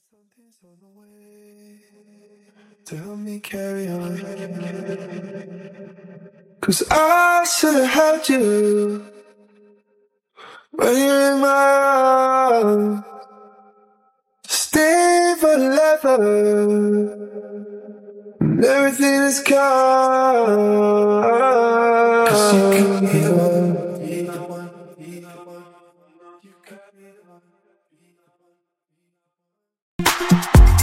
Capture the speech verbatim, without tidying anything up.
Something's on the way to help me carry on. Cause I should have had you when you're in my arms. Stay forever and everything is calm. Cause you could be the one, be the one, be the one. You could be the one, be the one.